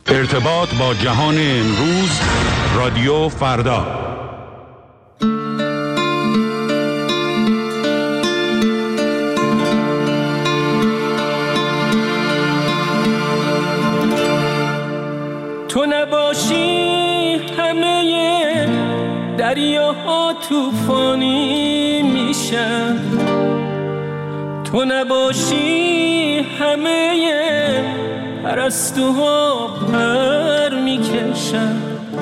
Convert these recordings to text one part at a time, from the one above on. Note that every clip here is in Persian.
ارتباط با جهان امروز، رادیو فردا. تو نباشی همه دریاها طوفانی میشن، تو نباشی همه پرستوها پر میکشن،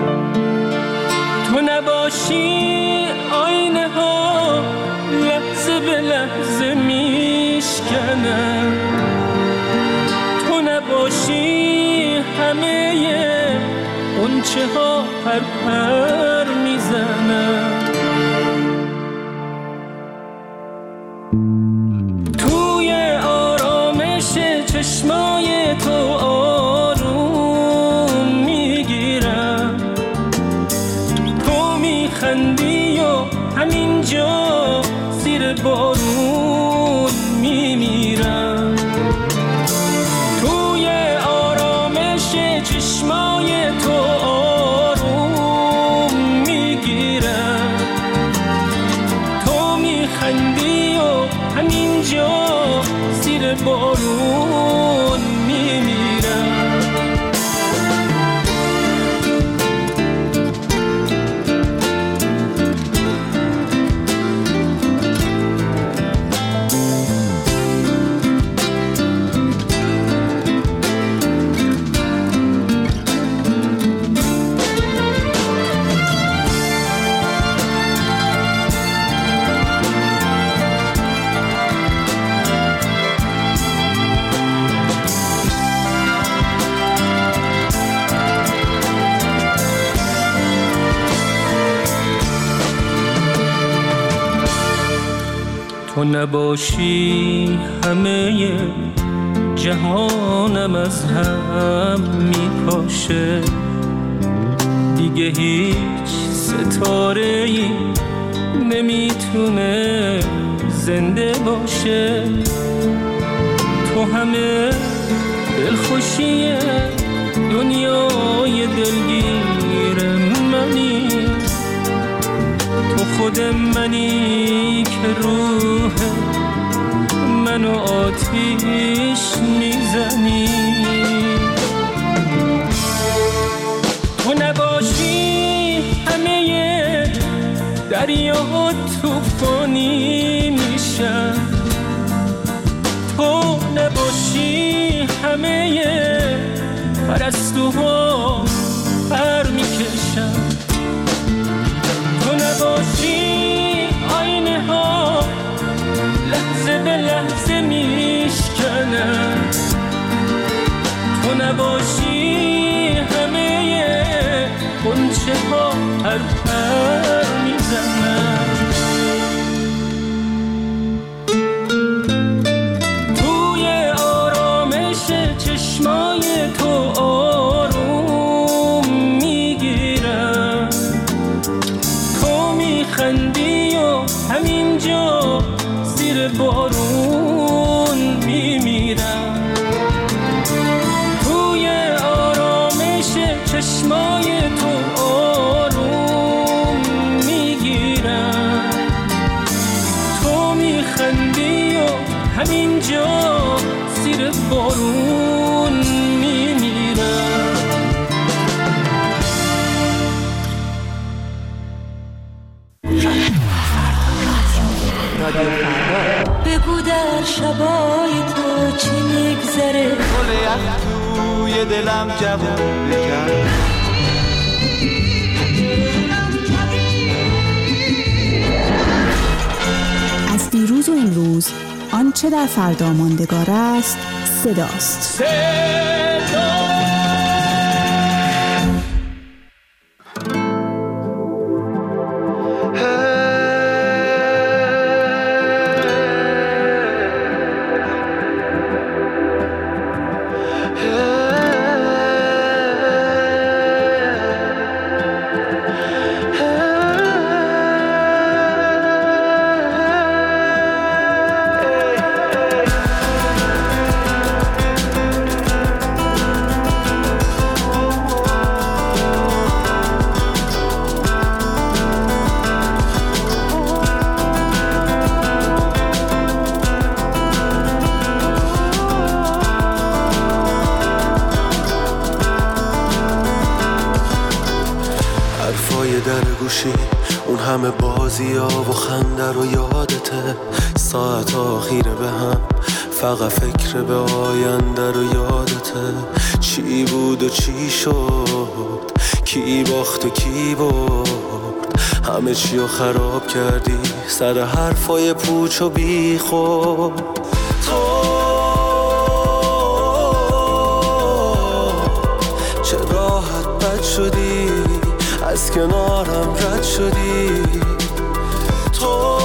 تو نباشی آینه ها لحظه به لحظه میشکنن، تو نباشی همه غنچه ها پر پر میزنن. توی آرامش چشمای تو آروم میگیرم، تو میخندی و همینجا زیر بارون میمیرم. توی آرامش چشمای تو آروم میگیرم، تو میخندی و همینجا زیر بارون میمیرم. تو نباشی همه جهانم از هم میپاشه، دیگه هیچ ستاره‌ای نمیتونه زنده باشه. تو همه دلخوشی دنیای دلگیر منی، تو خود منی که روح منو آتیش میزنی. تو نباشی همه دریاها طوفانی میشن، تو نباشی همه پرستوها پر میکشن، تو نباشی آینه ها لحظه به لحظه میشکنن، تو نباشی همه غنچه ها پر پر میزنن. توی آرامش چشمای تو آروم میگیرم، تو میخندی و همینجا زیر بارون میمیرم. توی آرامش چشمای تو آروم میگیرم، تو میخندی و همینجا زیر بارون میمیرم. بگو در شبای تو چی میگذره، گل یخ توی دلم جوون بکن. از دیروز و امروز آنچه در فردا ماندگار است صداست. گوشی اون همه بازی ها و خنده رو یادته، ساعت آخیره به هم فقط فکر به آینده رو یادته. چی بود و چی شد، کی باخت و کی برد، همه چی رو خراب کردی سر حرفای پوچ و بی خود. تو چه راحت بد شدی، از کنارم رد شدی. تو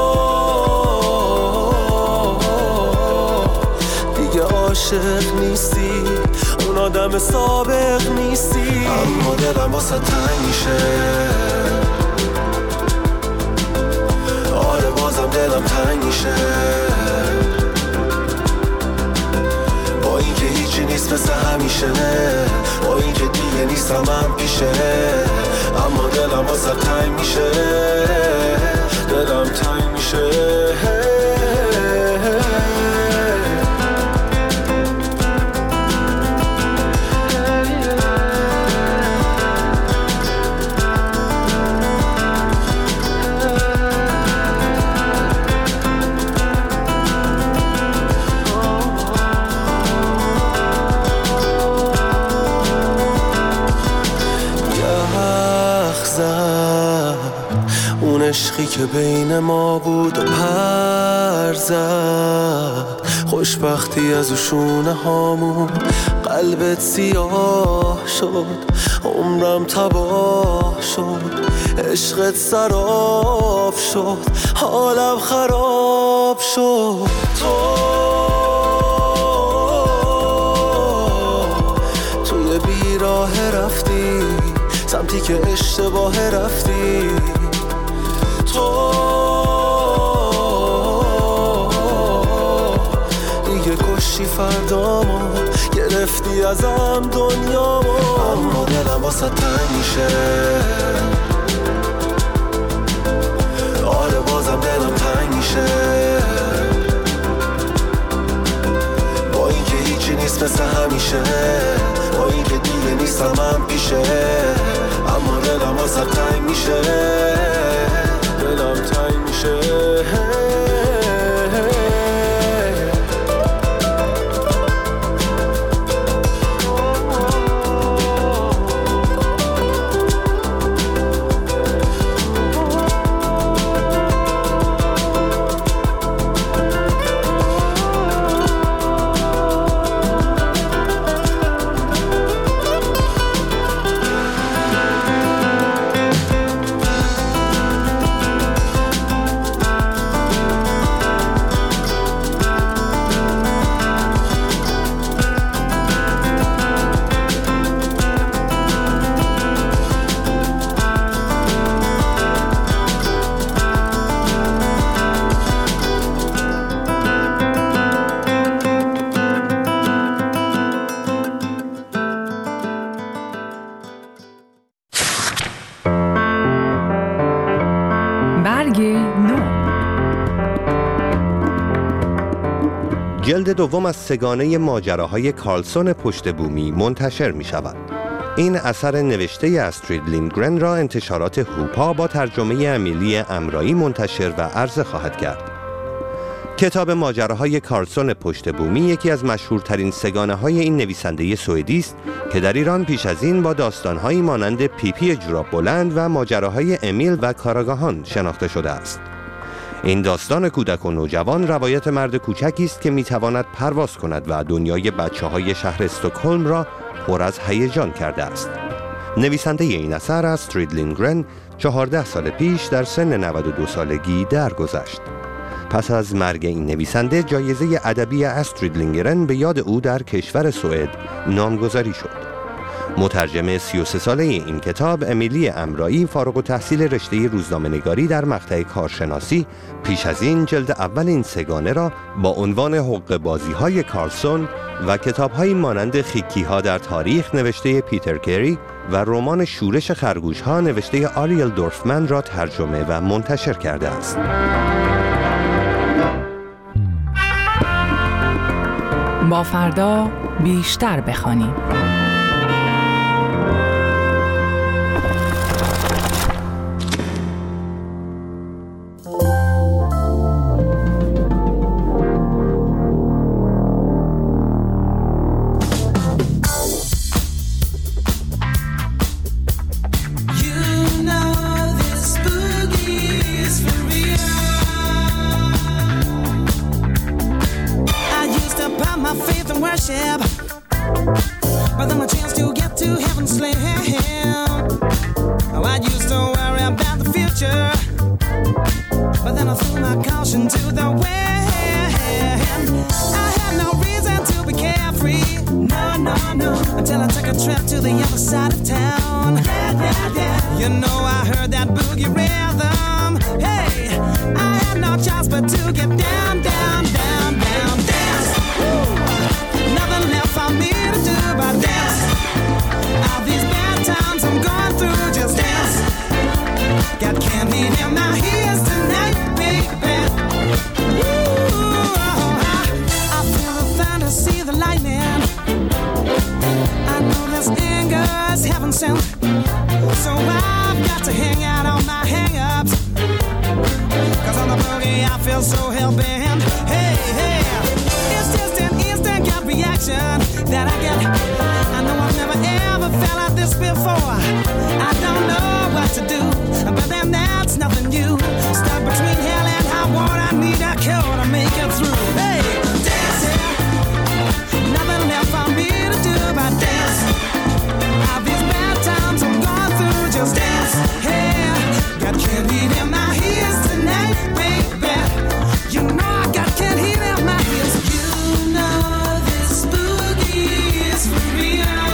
دیگه عاشق نیستی، اون آدم سابق نیستی. اما دلم واسه تنگ میشه، آره بازم دلم تنگ میشه. با اینکه هیچی نیست مثل همیشه، با اینکه دیگه نیستم من پیشه، اما دلم واسه تنگ میشه، دلم تنگ میشه. اون عشقی که بین ما بود و پر زد، خوشبختی از شونه هامون قلبت سیاه شد، عمرم تباه شد، عشقت سراب شد، حالم خراب شد. توی بیراه رفتی سمتی که اشتباه رفتی. تو دیگه کشتی فردامو، گرفتی ازم دنیامو. اما دلم واسه تنگ میشه، آره بازم دلم تنگ میشه. با اینکه هیچی نیست مثل همیشه، با اینکه دیگه نیستم من پیشه، اما دلم واسه تنگ میشه، دلم تنگ میشه. جلد دوم از سگانه ماجراهای کارلسون پشت بومی منتشر می شود. این اثر نوشته استرید لیندگرن را انتشارات هوپا با ترجمه امیلی امرایی منتشر و عرضه خواهد کرد. کتاب ماجراهای کارلسون پشت بومی یکی از مشهورترین سگانه های این نویسنده سوئدی است که در ایران پیش از این با داستانهایی مانند پیپی جوراب بلند و ماجراهای امیل و کاراگاهان شناخته شده است. این داستان کودک و نوجوان روایت مرد کوچکی است که میتواند پرواز کند و دنیای بچه‌های شهر استکهلم را پر از هیجان کرده است. نویسنده این اثر استرید لیندگرن 14 سال پیش در سن 92 سالگی درگذشت. پس از مرگ این نویسنده جایزه ادبی استرید لیندگرن به یاد او در کشور سوئد نامگذاری شد. مترجم 33 ساله این کتاب امیلی امرایی فارغ التحصیل رشته روزنامه‌نگاری در مقطع کارشناسی پیش از این جلد اول این سگانه را با عنوان حقه بازی‌های کارلسون و کتاب‌هایی مانند خیکی‌ها در تاریخ نوشته پیتر کری و رمان شورش خرگوش‌ها نوشته آریل دورفمن را ترجمه و منتشر کرده است. با فردا بیشتر بخوانیم. but then a chance to get to heaven slam. Oh, I used to worry about the future, but then I threw my caution to the wind. I had no reason to be carefree, no, until I took a trip to the other side of town. Yeah. You know I heard that boogie rhythm. Hey, I had no choice but to get down, dance. Woo. Nothing left for me to do but dance. All these bad times I'm going through, just dance. Got candy in my ears tonight, baby. Woo. I feel the thunder, see the lightning. I know this anger is heaven sent, so I've got to hang out on my hang-ups. 'Cause on the boogie I feel so hell-bent. Hey, it's just an instant gut reaction that I get. I know I've never ever felt like this before. I don't know what to do, but then that's nothing new. Stuck between hell and high water, I need a cure to make it through. Hey, dance, nothing left for me to do but dance. All these bad times I'm going through, just dance. Hey, got candy in my ears tonight, baby. You know I got candy in my ears. You know this boogie is for real.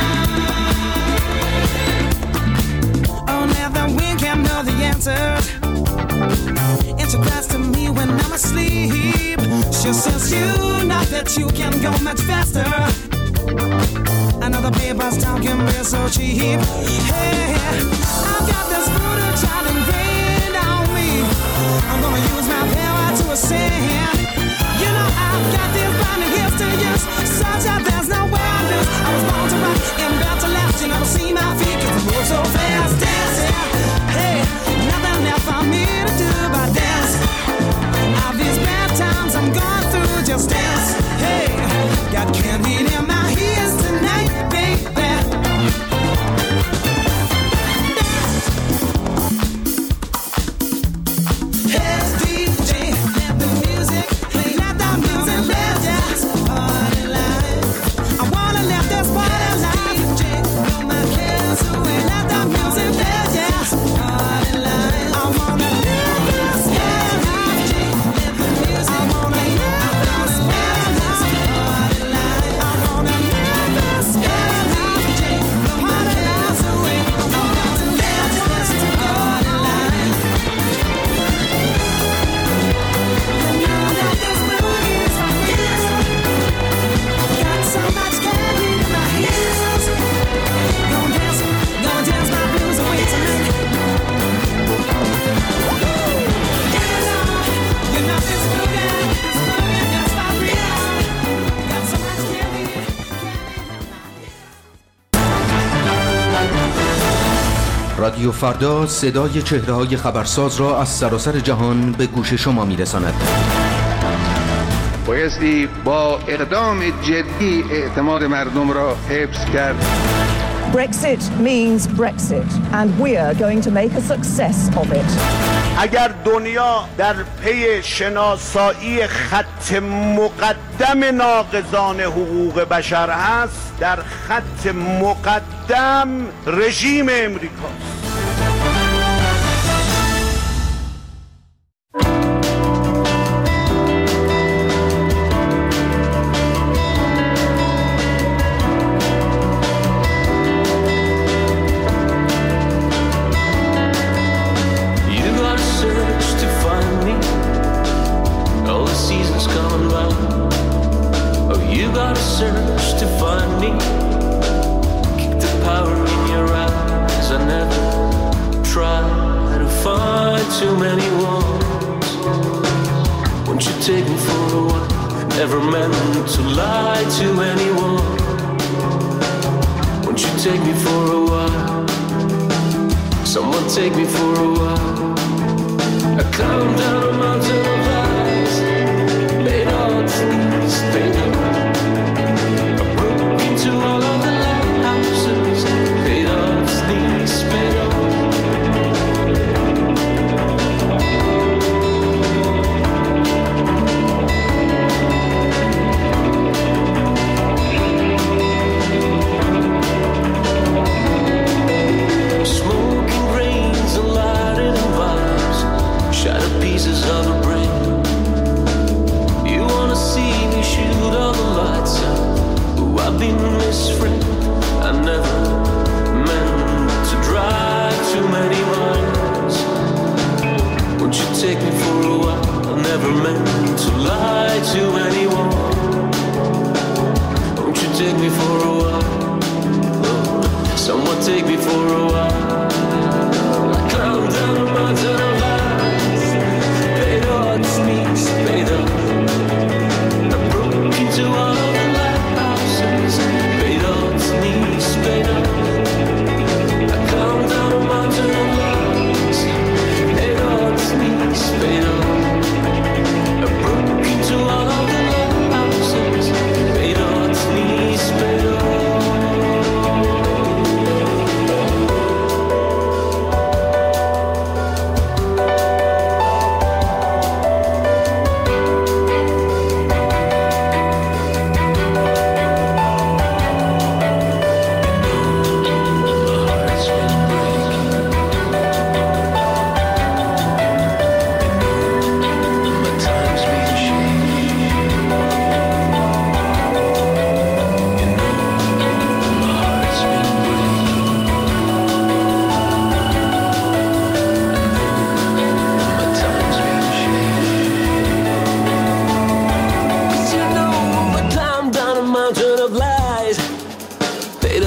Only the wind can know the answers. And she cries to me when I'm asleep. She says you know that you can go much faster. I know the paper's talking real so cheap. Hey, I've got this voodoo child ingrained on me. I'm gonna use my power to ascend. You know I've got these blinding gifts to use, such that there's no way I lose. I was born to rock and built to last. You never see my feet 'cause I move so fast. Dancing, hey, nothing left for me to do but dance. All these bad times I'm going through, just dance. Hey, got candy in my ears tonight, baby. Hey, DJ, let the music play. Let the music play. Just party life. I wanna let this party life. DJ, blow my cares away. Let the music play. Just party life. I wanna live this party life. Let the music play. I wanna live this party life. I wanna live this party life. DJ, blow my cares away. I wanna live this party life. You know that this boogie is for real. Got so much candy in my ears. Gonna dance my blues away tonight. You know this boogie is for real. Got so much candy in my ears. رادیو فردا صدای چهره‌های خبرساز را از سراسر جهان به گوش شما می‌رساند. بایستی با اقدام جدی اعتماد مردم را حفظ کرد. Brexit means Brexit and we are going to make a success of it. اگر دنیا در پی شناسایی خط مقدم ناقضان حقوق بشر هست، در خط مقدم رژیم امریکاست.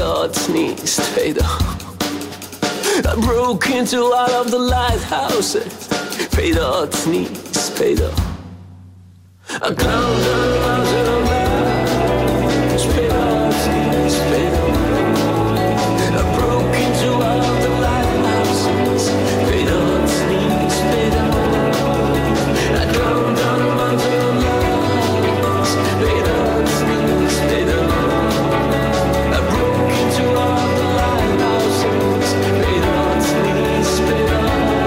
پیدات نیست پیدا. I broke into all of the lighthouses. پیدات نیست پیدا. I climbed down the mountain of lights. پیدات نیست پیدا. I broke into all of the lighthouses. پیدات نیست پیدا. I climbed down the mountain of lights. پیدات نیست پیدا. I broke into all of the lighthouses. پیدات نیست پیدا.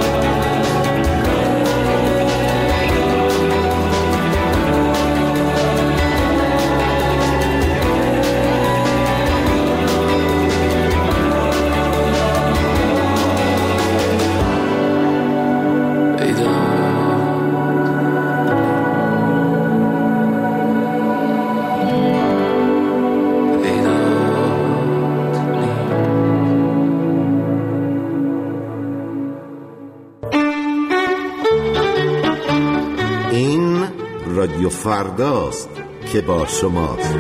رادیو فرداست که با شماست.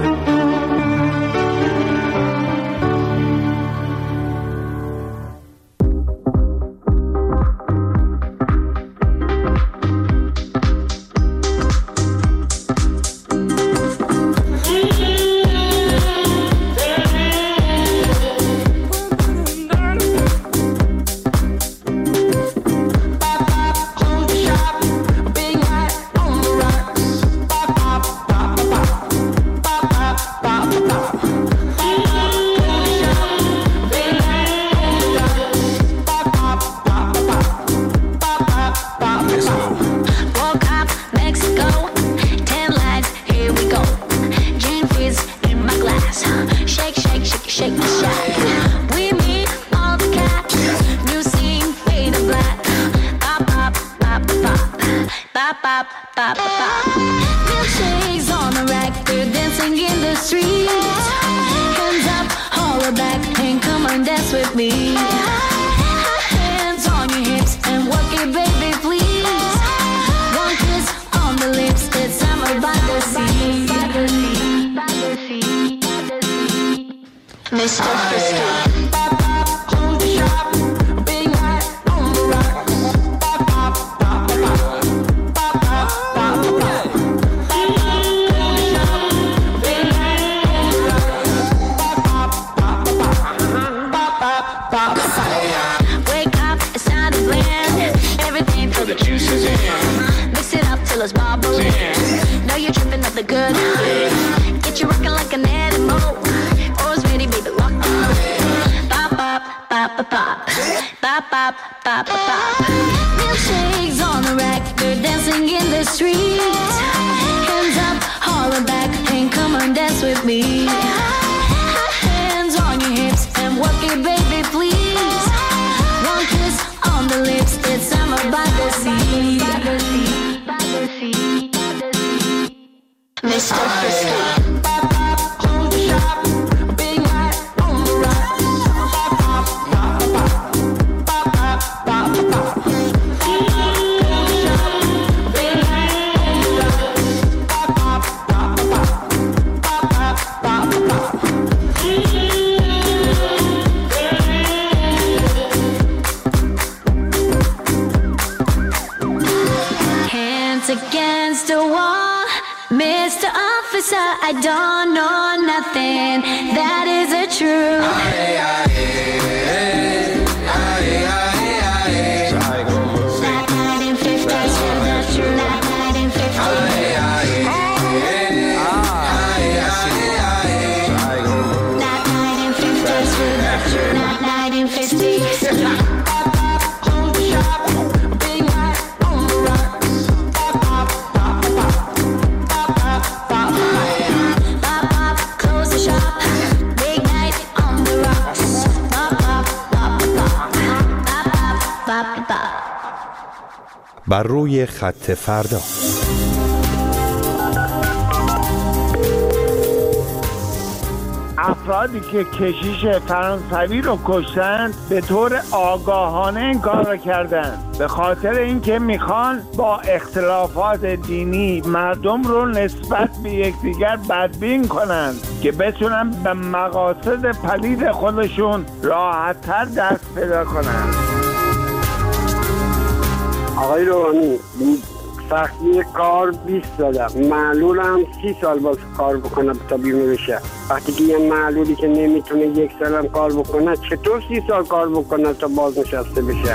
I don't know nothing, that isn't true. بر روی خط فردا. افرادی که کشیش فرانسوی رو کشتن به طور آگاهانه این کار رو کردن، به خاطر اینکه میخوان با اختلافات دینی مردم رو نسبت به یکدیگر بدبین کنن که بتونن به مقاصد پلید خودشون راحت‌تر دست پیدا کنن. آقای روحانی، سختی کار 20 دادم، معلولم 30 سال باز کار بکنه تا بیمه بشه. وقتی که یه معلولی که نمیتونه 1 سالم کار بکنه چطور 30 سال کار بکنه تا بازنشسته بشه؟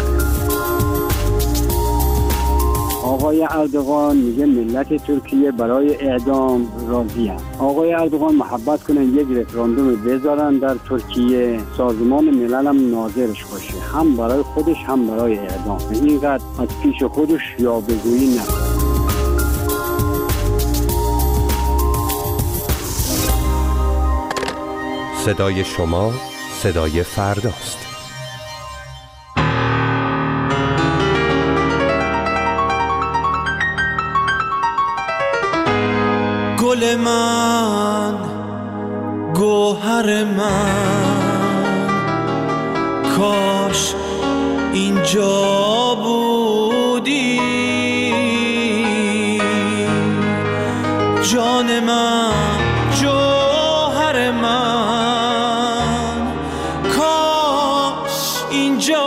آقای اردوغان میگه ملت ترکیه برای اعدام راضی هست. آقای اردوغان محبت کنن یک رفراندوم بذارن در ترکیه، سازمان ملل هم ناظرش باشه، هم برای خودش هم برای اعدام. اینقدر از پیش خودش یاوه‌گویی نکنه. صدای شما صدای فرداست. گل من، گوهر من، کاش اینجا بودی. جان من، جوهر من، کاش اینجا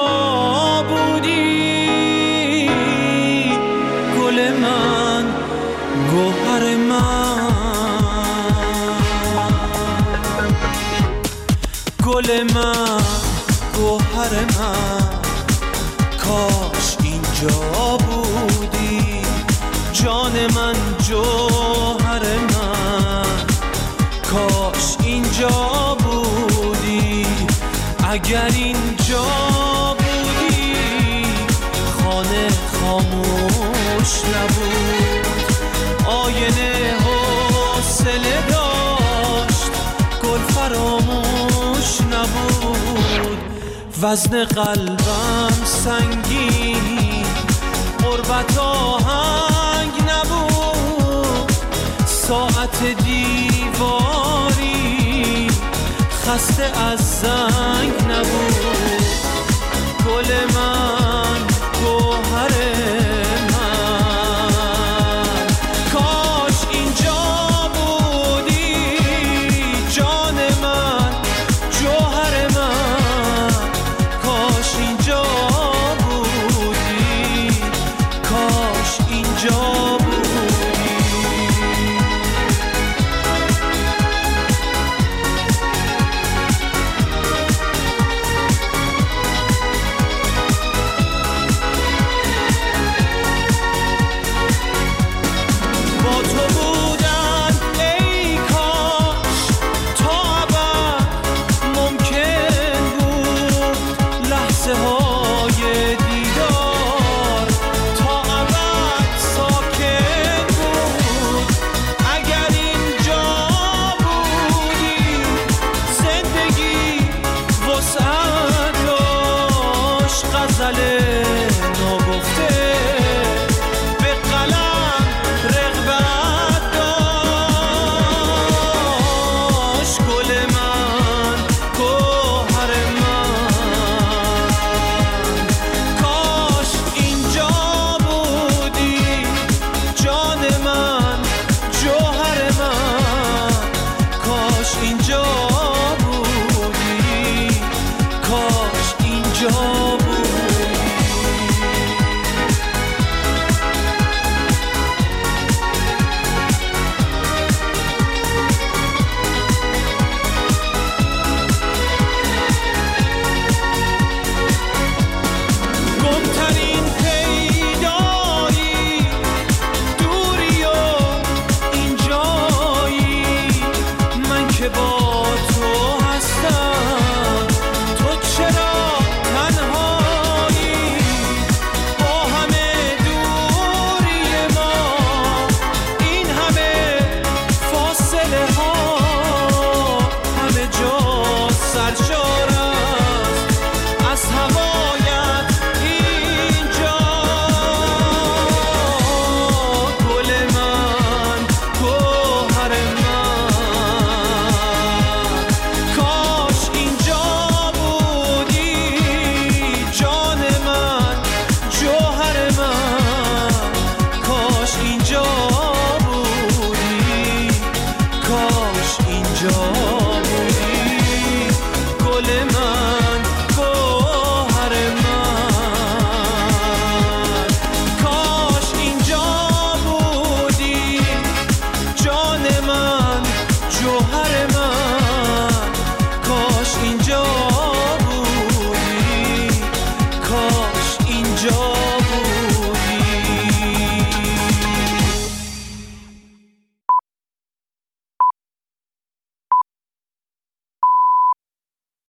بودی. گل من، گوهر من، گل من، گوهر من، کاش اینجا بودی. جان من، جوهر من، کاش اینجا بودی. اگر اینجا بودی خانه خاموش نبود، آینه حوصله داشت، گل فراموش نبود. وزن قلبم سنگین، غربت آهنگ نبود. ساعت دیواری خسته از زنگ نبود. گل من،